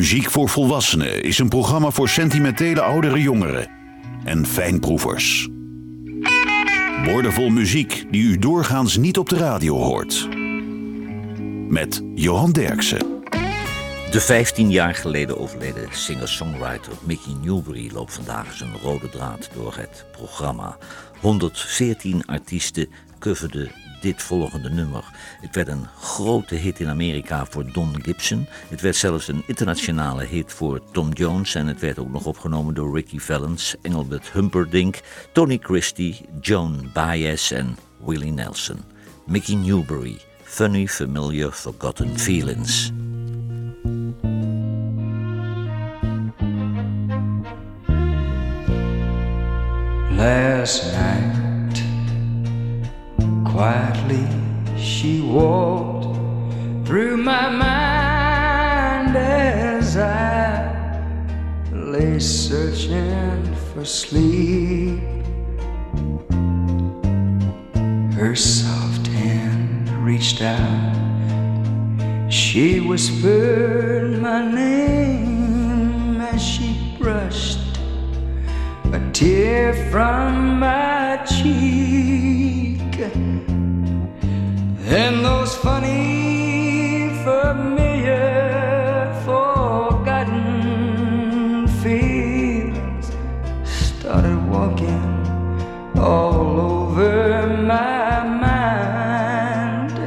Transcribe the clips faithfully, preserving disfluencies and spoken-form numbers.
Muziek voor Volwassenen is een programma voor sentimentele oudere jongeren en fijnproevers. Woordenvol muziek die u doorgaans niet op de radio hoort. Met Johan Derksen. De vijftien jaar geleden overleden singer-songwriter Mickey Newbury loopt vandaag als een rode draad door het programma. honderdveertien artiesten coverden dit volgende nummer. Het werd een grote hit in Amerika voor Don Gibson. Het werd zelfs een internationale hit voor Tom Jones. En het werd ook nog opgenomen door Ricky Valens, Engelbert Humperdinck, Tony Christie, Joan Baez en Willie Nelson. Mickey Newbury, Funny Familiar Forgotten Feelings. Last night, quietly she walked through my mind as I lay searching for sleep. Her soft hand reached out, she whispered my name as she brushed a tear from my cheek. And those funny, familiar, forgotten feelings started walking all over my mind.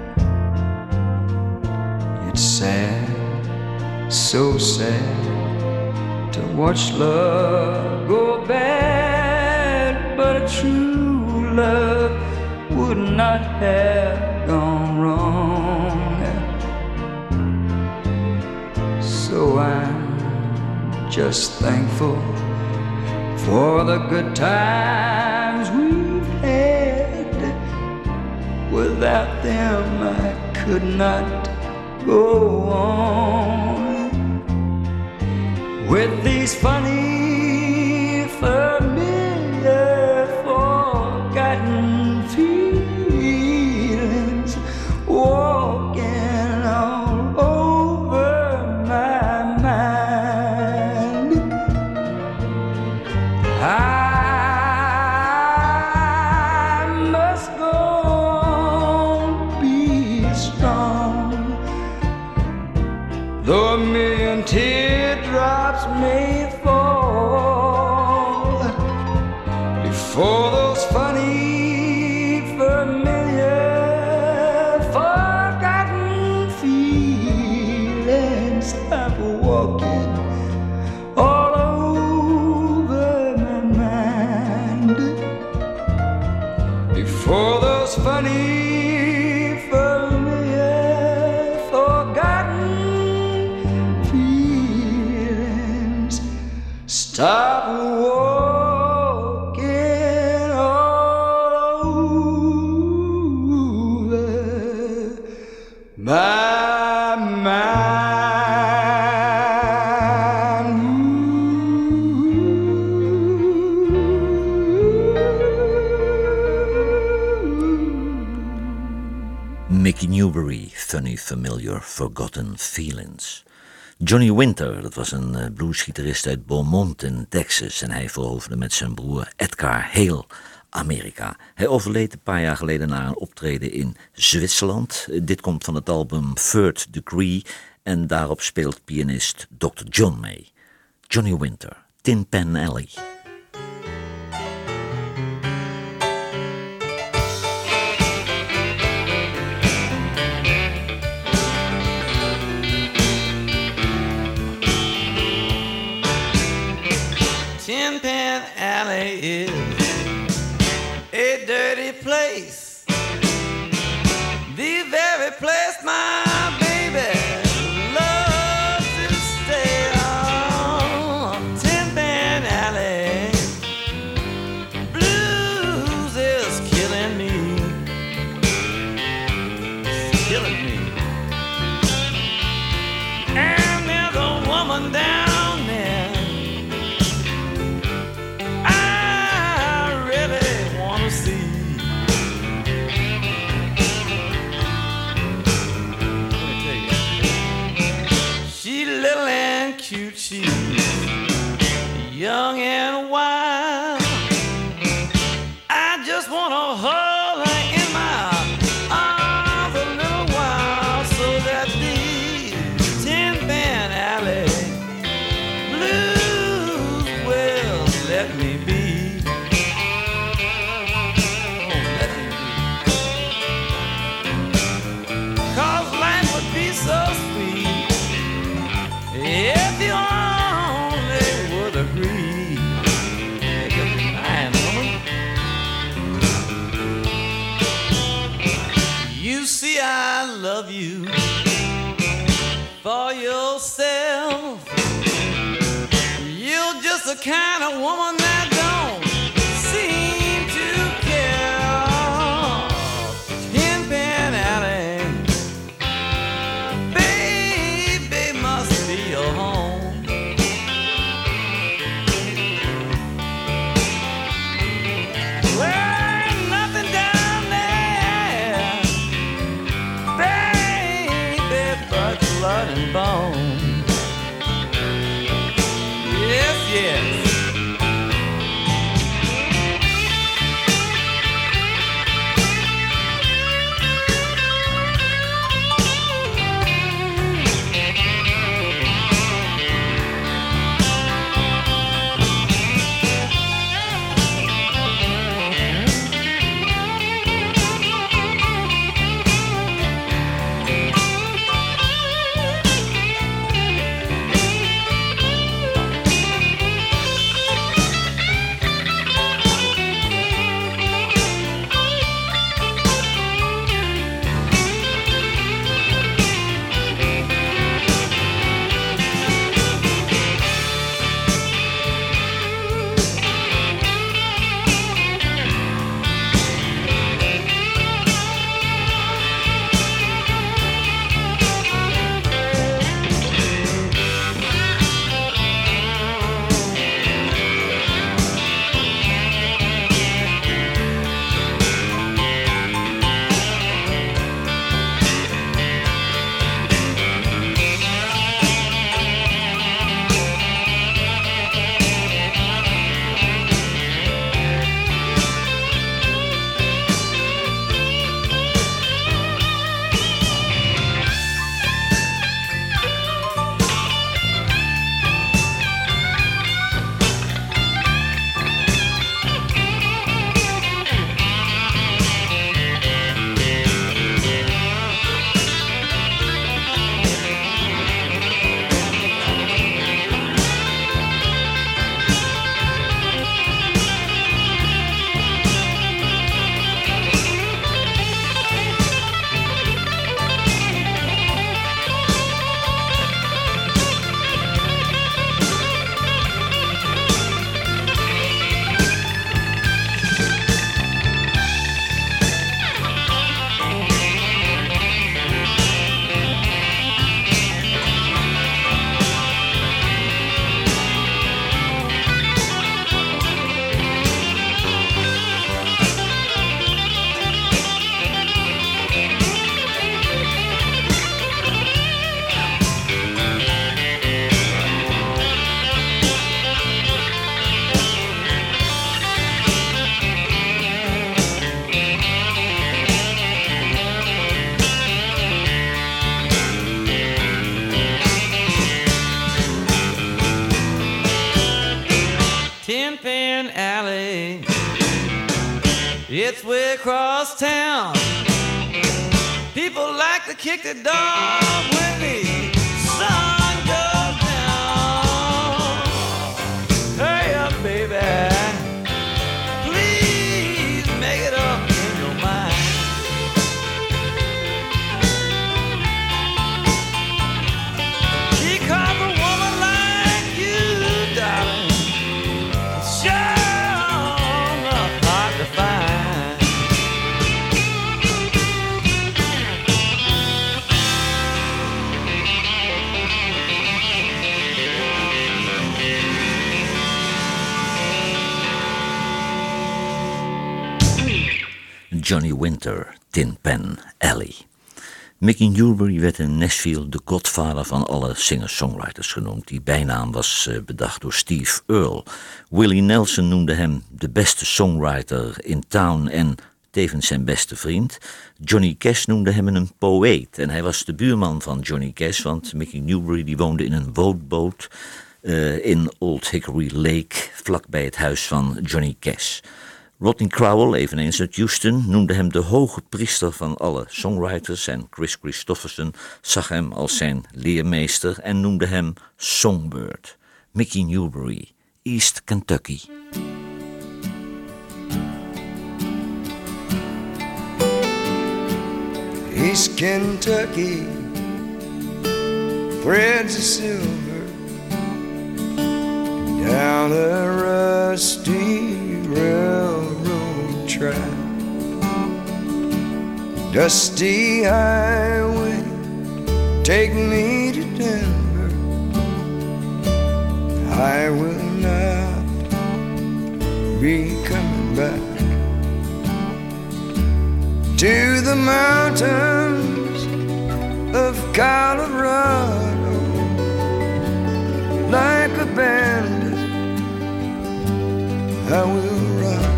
It's sad, so sad to watch love go bad, but a true love would not have gone wrong. So I'm just thankful for the good times we've had. Without them I could not go on. With these funny, familiar, forgotten feelings walking all over my mind, I must go on, be strong, though a million teardrops may fall before those funny, familiar, forgotten feelings stop walking all over my mind. Before those funny, familiar, forgotten feelings stop walking all over my mind. Mickey Newbury, Funny Familiar Forgotten Feelings. Johnny Winter, dat was een uh, bluesgitarist uit Beaumont in Texas en hij veroverde met zijn broer Edgar heel Amerika. Hij overleed een paar jaar geleden na een optreden in Zwitserland. Uh, dit komt van het album Third Degree en daarop speelt pianist dokter John mee. Johnny Winter, Tin Pan Alley. Tin Pan Alley is a dirty place, the very place my baby loves to stay on. Tin Pan Alley, blues is killing me, it's killing me. And there's a woman down there little I love you for yourself. You're just the kind of woman that don't seem to care. Tin Pan Alley, baby, must be your home. Well, ain't nothing down there, baby, but blood and bone. Yes, yes. Tin Pan Alley, it's way across town. People like to kick the dog when the sun goes down. Hurry up, baby, please make it up in your mind. Because a woman like you, darling, sure enough hard to find. Johnny Winter, Tin Pan Alley. Mickey Newbury werd in Nashville de godvader van alle singer-songwriters genoemd. Die bijnaam was uh, bedacht door Steve Earle. Willie Nelson noemde hem de beste songwriter in town en tevens zijn beste vriend. Johnny Cash noemde hem een poëet. En hij was de buurman van Johnny Cash, want Mickey Newbury die woonde in een woonboot uh, in Old Hickory Lake, vlakbij het huis van Johnny Cash. Rodney Crowell, eveneens uit Houston, noemde hem de hoge priester van alle songwriters en Chris Christofferson zag hem als zijn leermeester en noemde hem Songbird. Mickey Newbury, East Kentucky. East Kentucky, threads of silver down a rusty railroad track. Dusty highway, take me to Denver. I will not be coming back to the mountains of Colorado. Like a bandit, I will run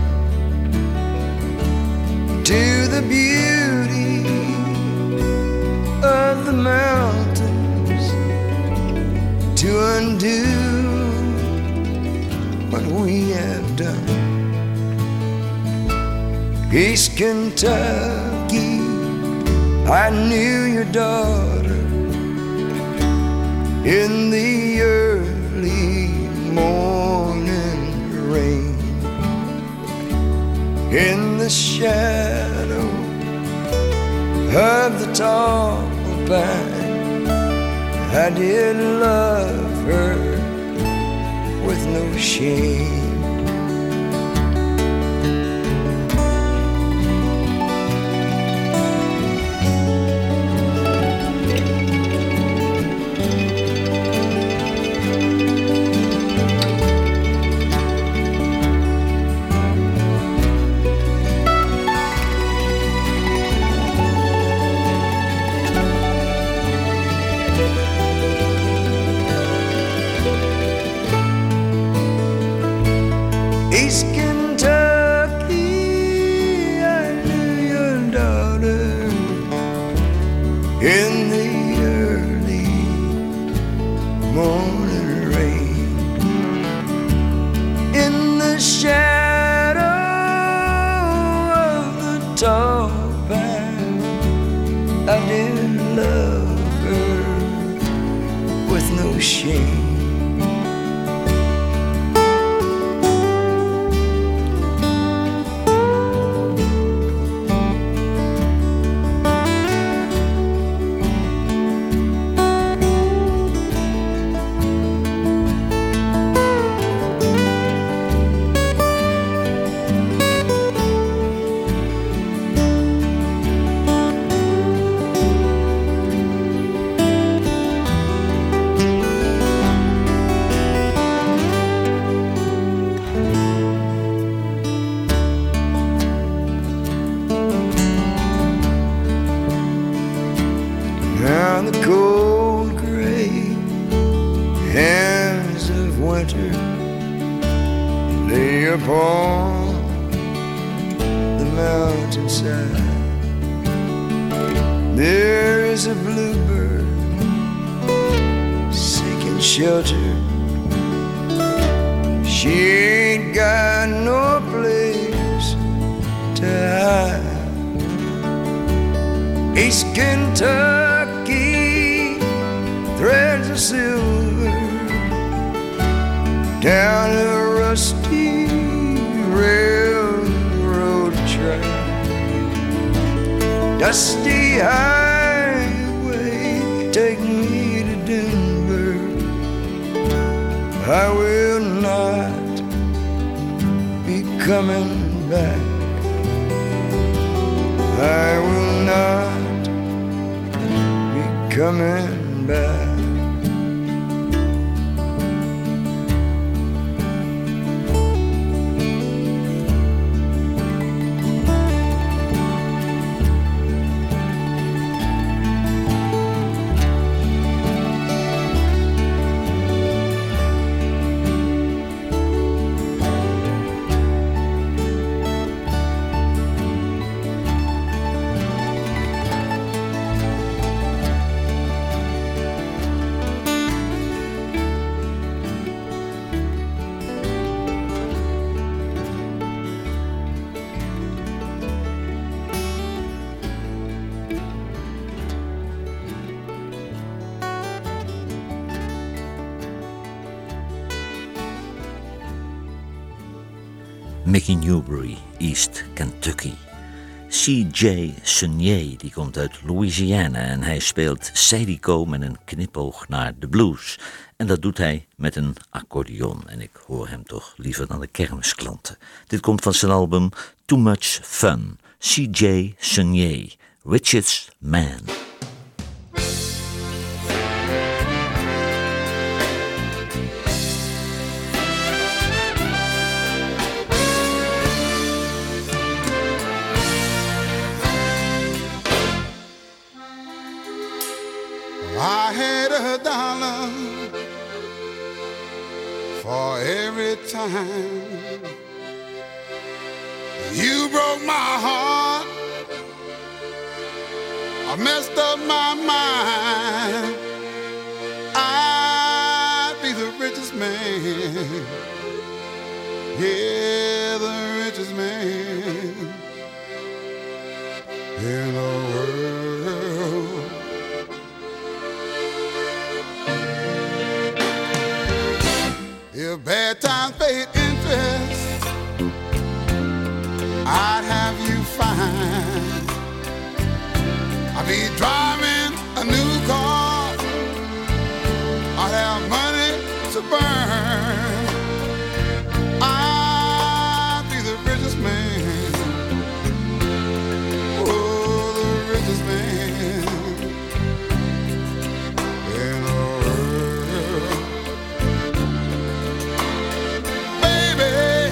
to the beauty of the mountains to undo what we have done. East Kentucky, I knew your daughter in the early morning rain, in the shadow of the tall pine. I did love her with no shame. East Kentucky, I knew your daughter in the early morning rain, in the shadow of the tall pine. I did love her with no shame. Now the cold gray hands of winter lay upon the mountainside. There is a bluebird seeking shelter. She ain't got no place to hide. East Kentucky, threads of silver down a rusty railroad track. Dusty highway, take me to Denver. I will not be coming back. I will not coming back. Mickey Newbury, East Kentucky. C J Sunye, die komt uit Louisiana en hij speelt Zydeco met een knipoog naar de blues. En dat doet hij met een accordeon. En ik hoor hem toch liever dan de kermisklanten. Dit komt van zijn album Too Much Fun. C J Sunye, Richest Man. I had a dollar for every time you broke my heart. I messed up my mind. I'd be the richest man. Yeah, the richest man in the world. If bad times paid interest, I'd have you fine. I'd be driving a new car. I'd have money to burn. I'd be the richest man. Oh, the richest man in the world. Baby,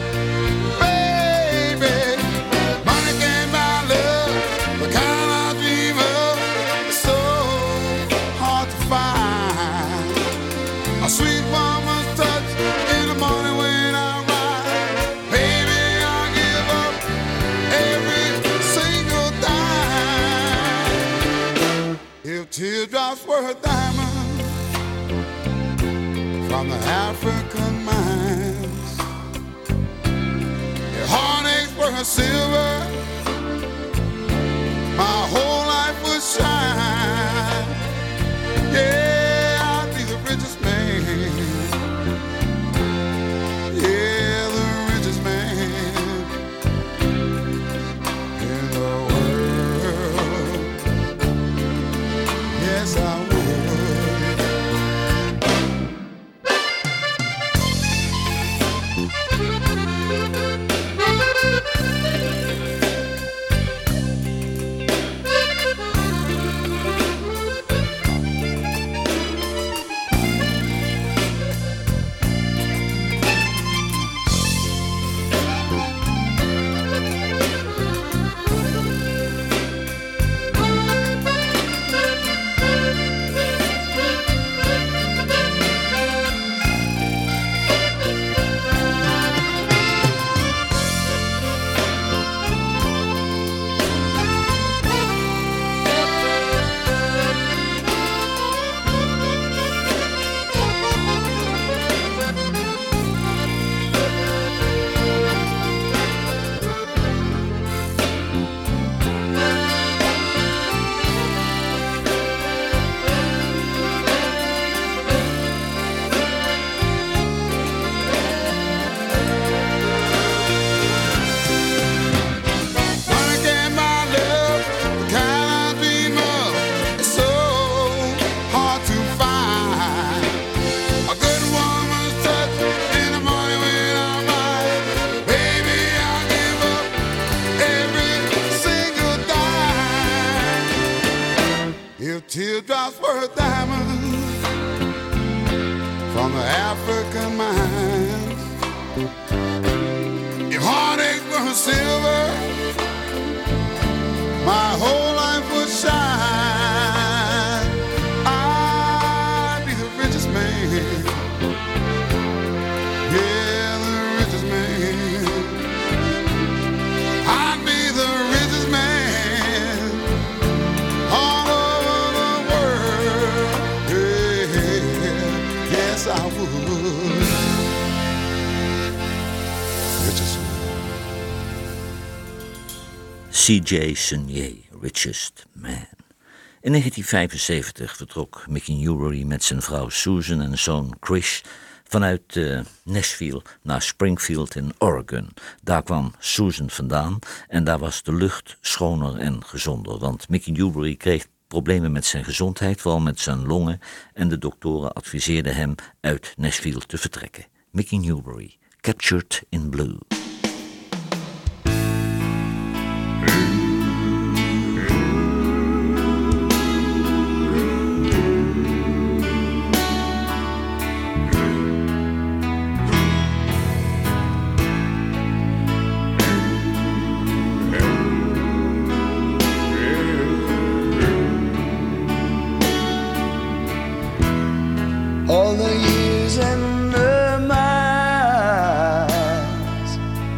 baby, money can't buy love, the kind I dream of. It's so hard to find. A sweet woman's touch in the morning when I ride. Baby, I give up every single dime. If teardrops were a diamond from the African mines, if heartaches were silver, my whole life would shine. Yeah, I'd be the richest man. Yeah, the richest man in the world. Yes, I would. Teardrops were diamonds from the African mines. If heartaches were silver, my whole life would shine. I'd be the richest man. Yeah, the richest man. I'd be the richest man all over the world. Yeah, yes, I would. Richest man. C J Sunye, Richest Man. In negentien vijfenzeventig vertrok Mickey Newbury met zijn vrouw Susan en zoon Chris Vanuit uh, Nashville naar Springfield in Oregon. Daar kwam Susan vandaan en daar was de lucht schoner en gezonder. Want Mickey Newbury kreeg problemen met zijn gezondheid, vooral met zijn longen. En de doktoren adviseerden hem uit Nashville te vertrekken. Mickey Newbury, Captured in Blue. All the years and the miles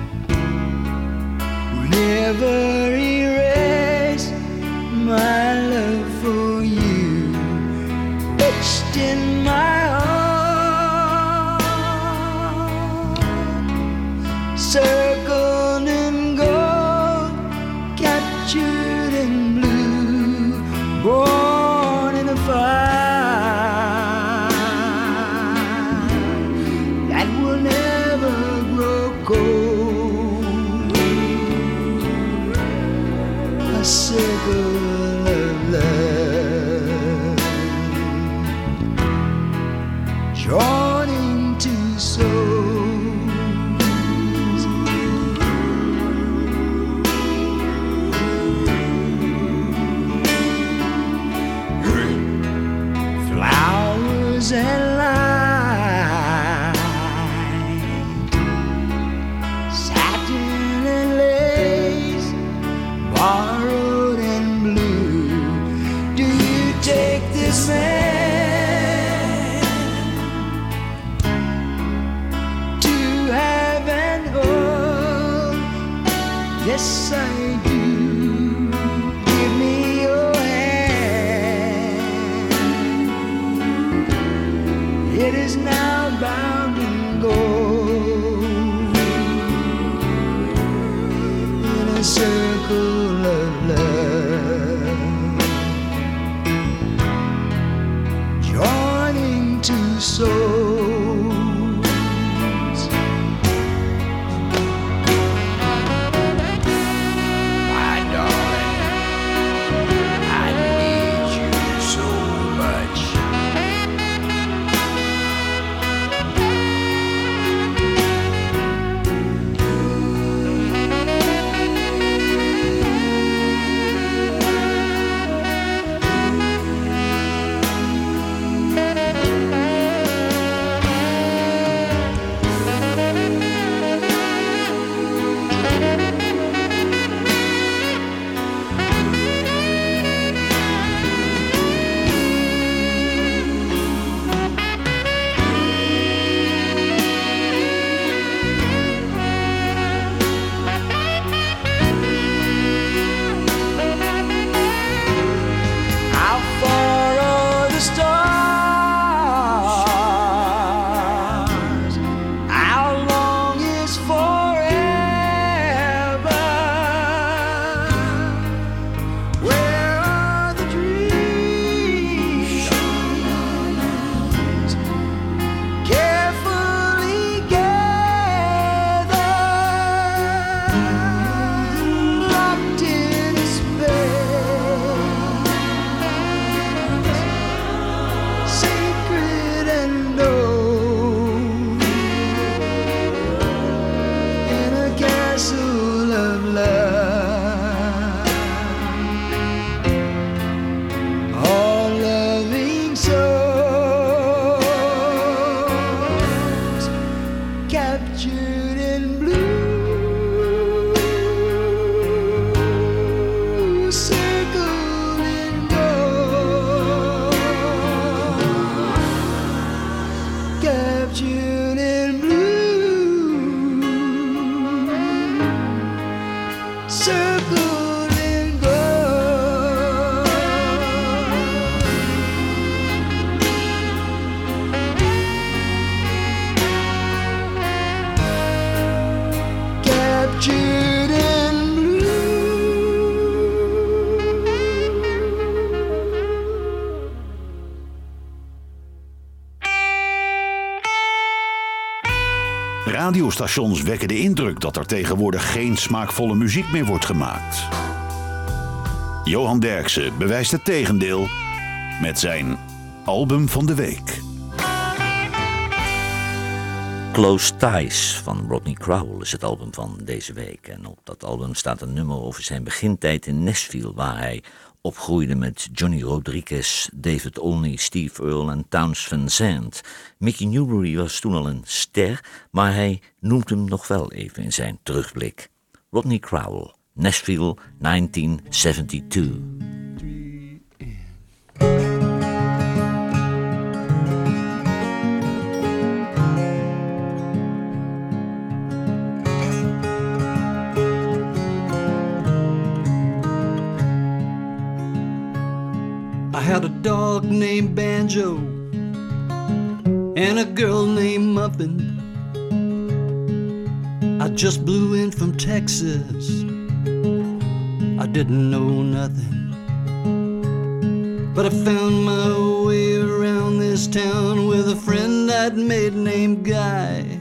will never erase my love for you, etched in my heart, circled in gold, captured in blue, born in a fire circle of love, joining two souls. Flowers and light, satin and lace, borrowed and blue. Do you take this man to have and hold? Yes, I do. Give me your hand. It is now bound in gold in a circle of love, joining two souls. radiostations wekken de indruk dat er tegenwoordig geen smaakvolle muziek meer wordt gemaakt. Johan Derksen bewijst het tegendeel met zijn album van de week. Close Ties van Rodney Crowell is het album van deze week. En op dat album staat een nummer over zijn begintijd in Nashville, waar hij opgroeide met Johnny Rodriguez, David Olney, Steve Earle en Townes Van Zandt. Mickey Newbury was toen al een ster, maar hij noemt hem nog wel even in zijn terugblik. Rodney Crowell, Nashville, negentien zevenentachtig. I had a dog named Banjo and a girl named Muffin. I just blew in from Texas. I didn't know nothing, but I found my way around this town with a friend I'd made named Guy,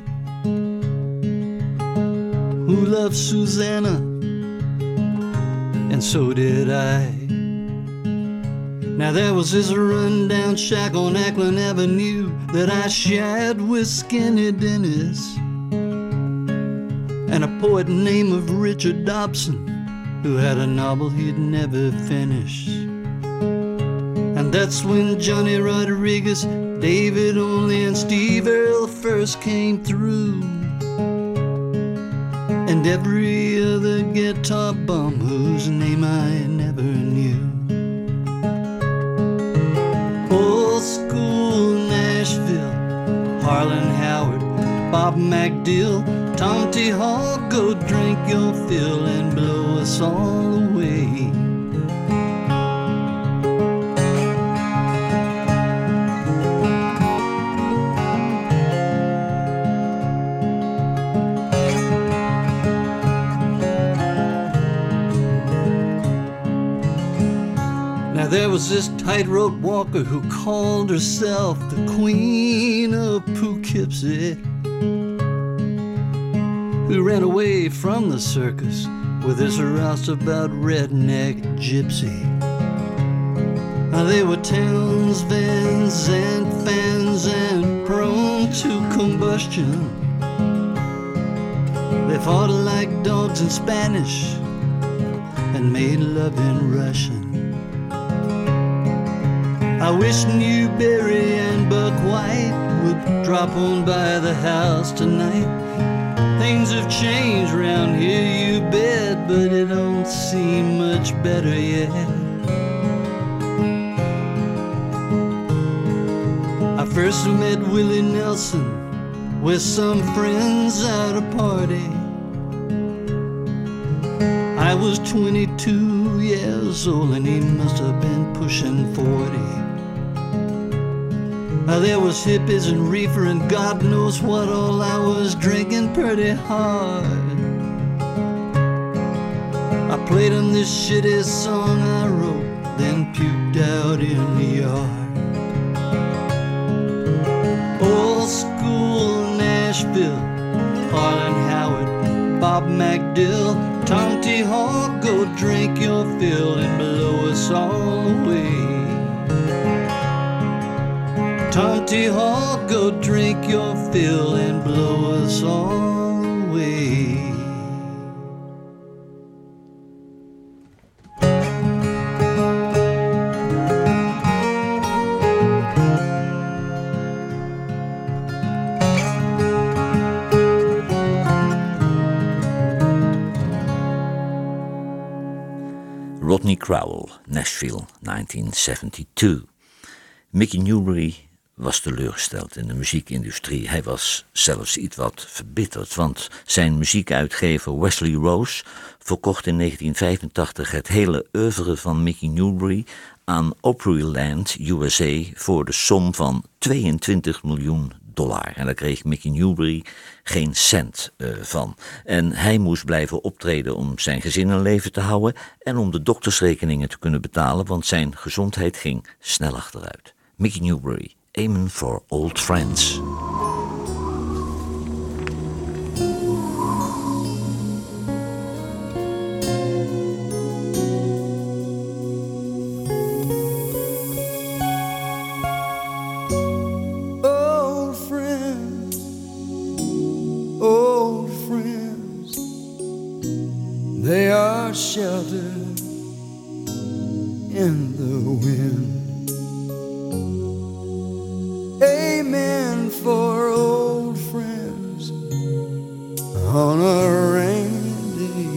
who loved Susanna, and so did I. Now there was this rundown shack on Ackland Avenue that I shared with Skinny Dennis and a poet named Richard Dobson, who had a novel he'd never finish. And that's when Johnny Rodriguez, David Olney, and Steve Earle first came through, and every other guitar bum whose name I never knew. Old school Nashville, Harlan Howard, Bob MacDill, Tom T. Hall, go drink your fill and blow us all away. Now there was this tightrope walker who called herself the Queen of Poughkeepsie, who ran away from the circus with this roustabout redneck gypsy. Now they were Townes, Van Zandt fans and prone to combustion. They fought like dogs in Spanish and made love in Russian. I wish Newberry and Buck White would drop on by the house tonight. Things have changed round here, you bet, but it don't seem much better yet. I first met Willie Nelson with some friends at a party. I was twenty-two years old and he must have been pushing forty. Now there was hippies and reefer and God knows what all. I was drinking pretty hard. I played him this shitty song I wrote, then puked out in the yard. Old school Nashville, Harlan Howard, Bob MacDill, Tom T. Hall, go drink your fill and blow us all away. Tom T. Hall, go drink your fill and blow us all away. Rodney Crowell, Nashville, negentien zevenentachtig. Mickey Newbury was teleurgesteld in de muziekindustrie. Hij was zelfs iets wat verbitterd, want zijn muziekuitgever Wesley Rose verkocht in negentien vijfentachtig het hele oeuvre van Mickey Newbury aan Opryland, U S A, voor de som van tweeëntwintig miljoen dollar. En daar kreeg Mickey Newbury geen cent uh, van. En hij moest blijven optreden om zijn gezin in leven te houden en om de doktersrekeningen te kunnen betalen, want zijn gezondheid ging snel achteruit. Mickey Newbury, Aiming for Old Friends. shelter in the wind. Amen for old friends on a rainy day.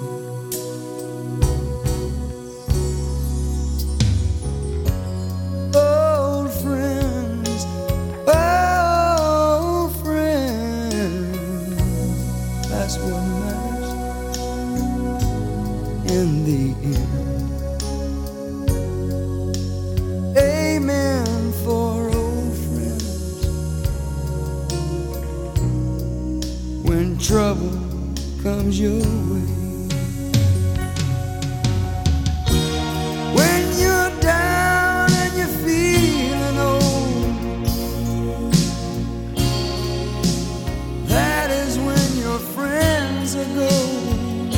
Old friends, old friends, that's what matters in the end. Amen for old friends when trouble comes your way. When you're down and you're feeling old, that is when your friends are gold.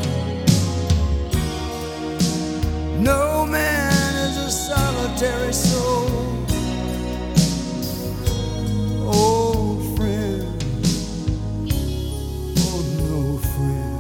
No man is a solitary soul. Old friend, oh no friend.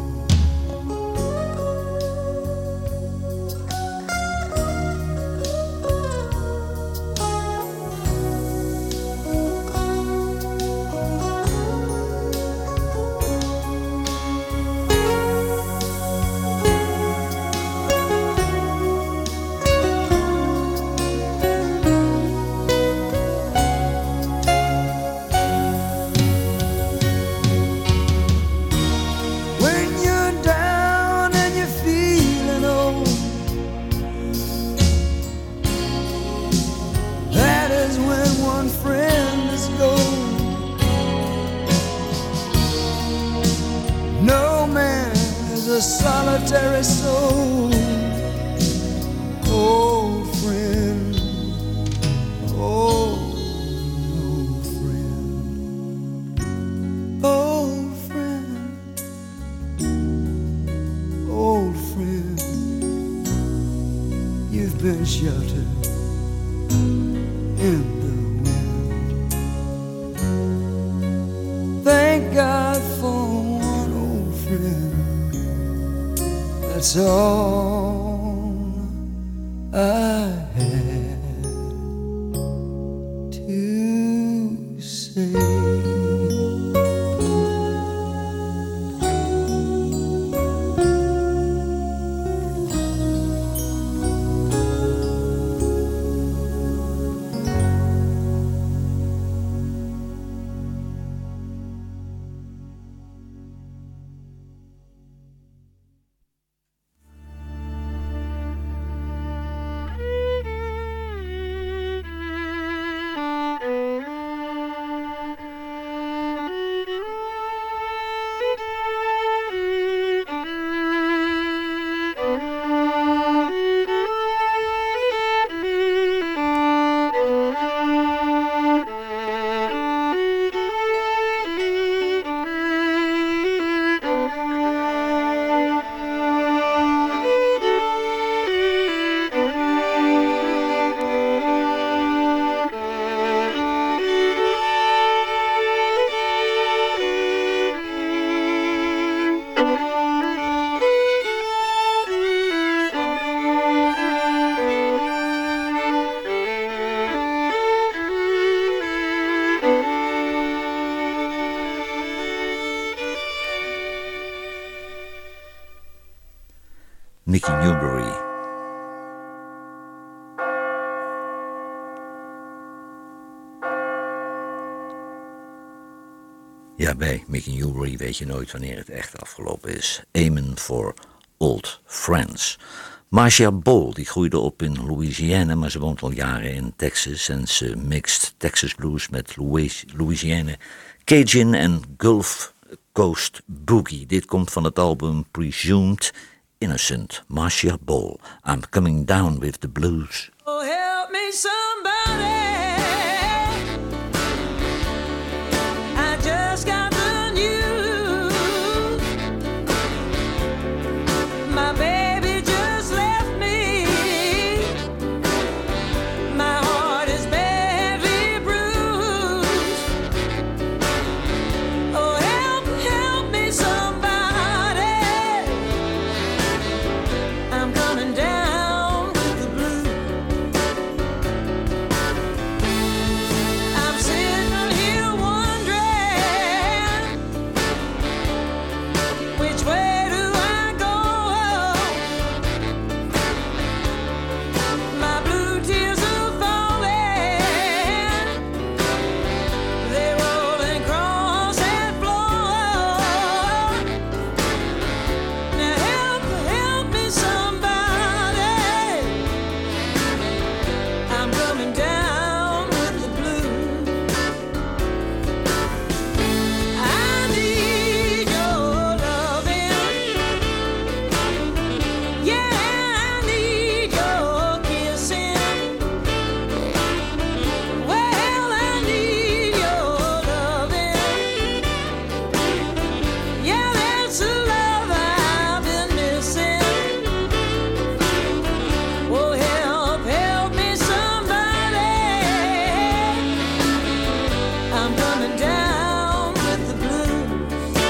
When you're down and you're feeling old, that is when one friend is gold. No man is a solitary soul. Old friend, oh no friend. Old friend, old friend, you've been sheltered in the wind. Thank God for one old friend. That's all I had to say. Mickey Newbury. Ja, bij Mickey Newbury weet je nooit wanneer het echt afgelopen is. Amen for Old Friends. Marcia Ball die groeide op in Louisiana, maar ze woont al jaren in Texas en ze mixt Texas blues met Louis- Louisiana Cajun en Gulf Coast Boogie. Dit komt van het album Presumed Innocent. Marcia Ball, I'm coming down with the blues. Oh, help me somebody. I just got the news. My baby just left me. My heart is badly bruised. Oh, help, help me somebody. coming down with the blues. I need your loving. Yeah, I need your kissing. Well, I need your loving. Yeah, that's the love I've been missing. Oh, help, help me somebody. I'm coming down with the blues.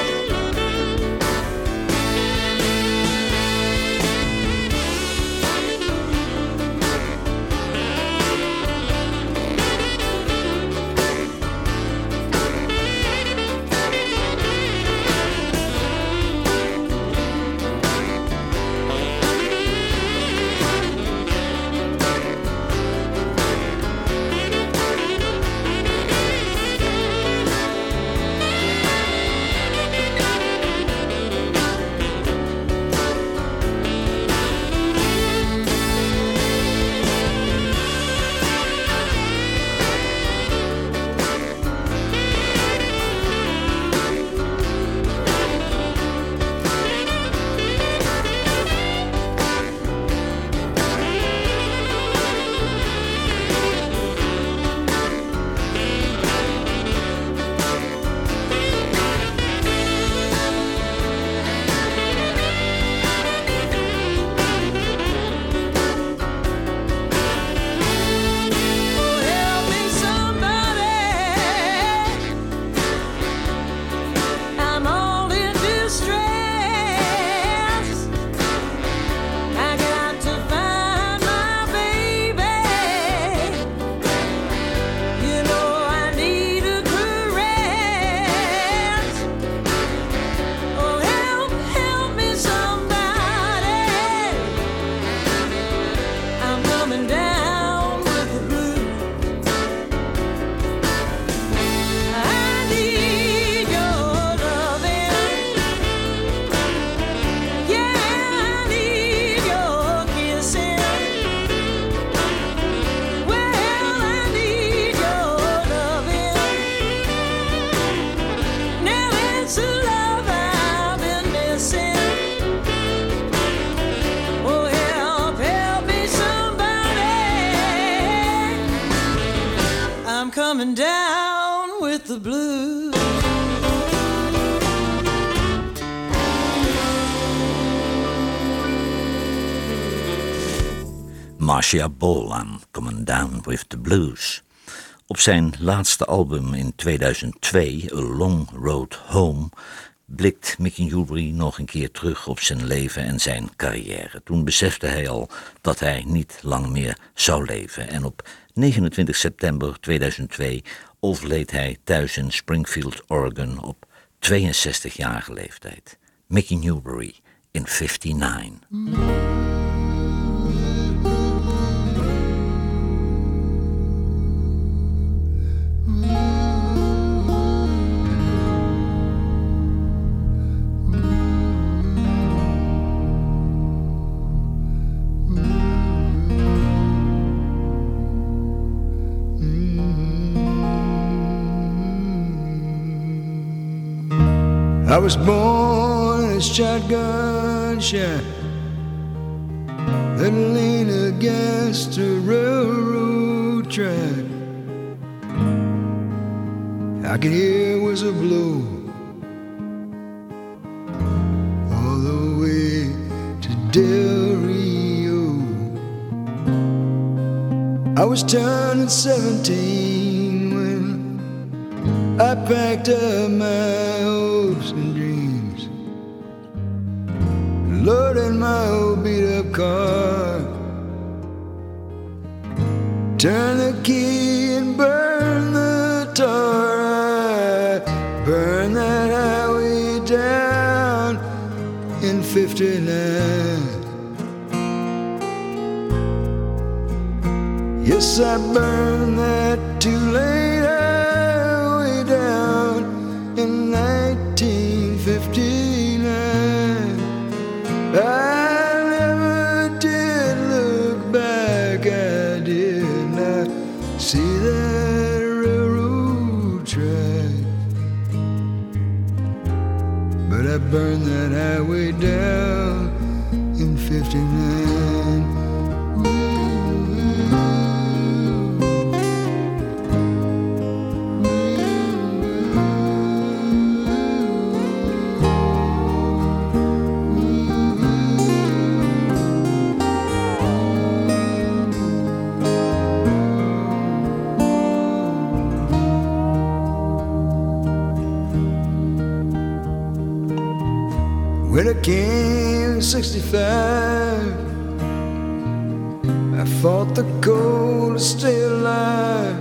Oh, help me somebody. I'm all in distress. I got to find my baby. You know I need a caress. Oh, help, help me somebody. I'm coming down with the blues. I need your loving. Yeah, I need your kissing. Well, I need your loving. Now it's the love I've been missing. Oh, help, help me somebody. I'm coming down with the blues. Marcia Bolan, Coming Down with the Blues. Op zijn laatste album in tweeduizend twee, A Long Road Home, blikt Mickey Newbury nog een keer terug op zijn leven en zijn carrière. Toen besefte hij al dat hij niet lang meer zou leven. En op negenentwintig september tweeduizend twee overleed hij thuis in Springfield, Oregon op tweeënzestigjarige leeftijd. Mickey Newbury in fifty-nine. I was born in a shotgun shack that leaned against a railroad track. I could hear a whistle blow all the way to Del Rio. I was turning seventeen when I packed up my hopes and dreams, loaded my old beat-up car, turned the key and burned the tar. I burned that highway down in fifty-nine. Yes, I burned that two-lane highway down in nineteen fifty-nine. I never did look back, I did not see that railroad track. But I burned that highway down in fifty-nine. When I came in sixty-five, I fought the cold to stay alive.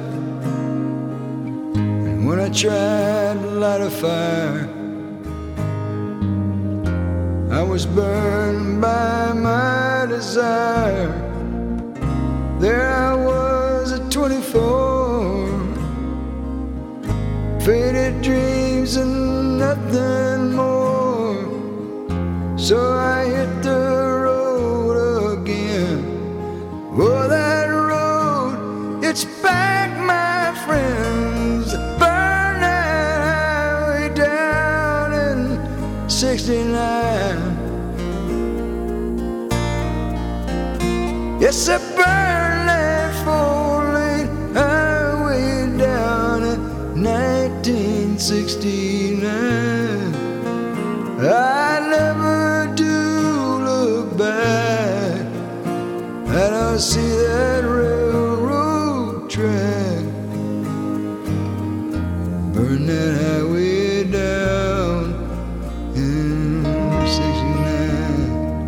And when I tried to light a fire, I was burned by my desire. There I was at twenty-four, faded dreams and nothing more. So I hit the road again. Oh, that road, it's back, my friends. Burn that highway down in sixty-nine. Yes, I burned that four-lane highway down in nineteen sixty-nine. I never back, and I'll see that railroad track. Burn that highway down in sixty-nine.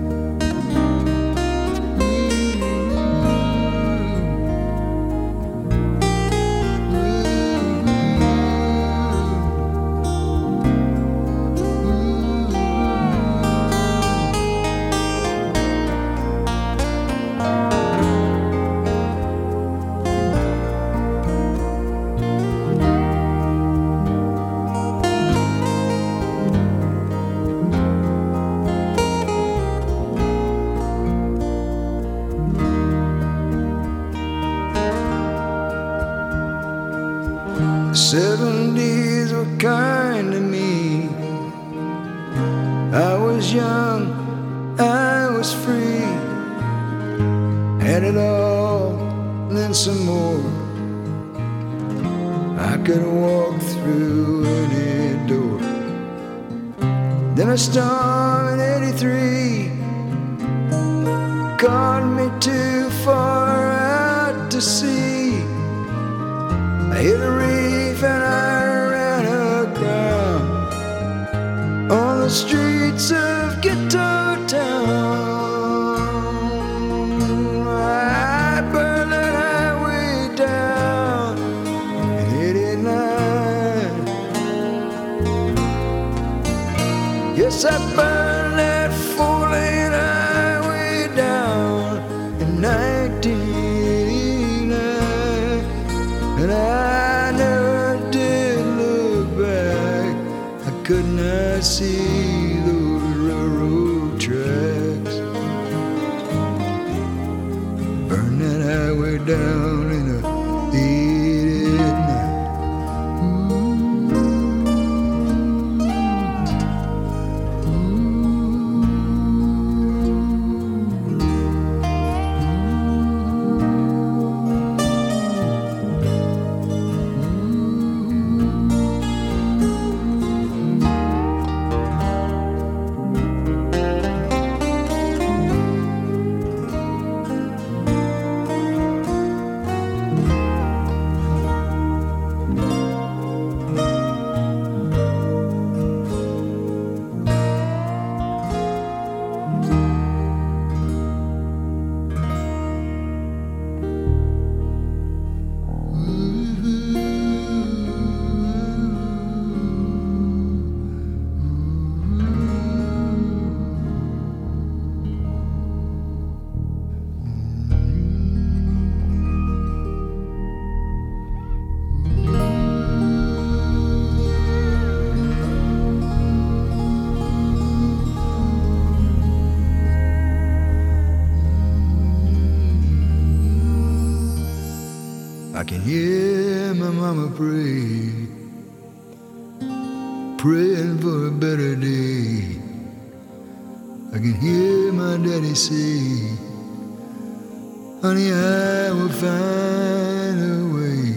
Seventies were kind to me. I was young, I was free, had it all, and then some more. I could walk through any door. Then a storm in eighty-three caught me too far out to sea. I hit a reef and I ran aground on the streets of Ghetto Town. I burned that highway down in eighty-nine. Yes, I burned that four-lane highway down in nineteen eighty-nine. And I never did look back. I could not see those railroad tracks. Burn that highway down in a eighty-nine. I can hear my mama pray, praying for a better day. I can hear my daddy say, honey, I will find a way.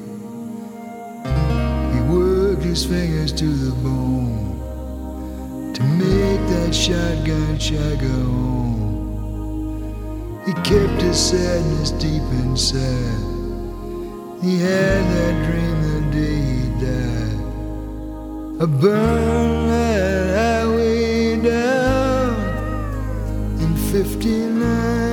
He worked his fingers to the bone to make that shotgun shot go home. He kept his sadness deep inside. He had that dream the day he died. I burned that highway down in fifty-nine.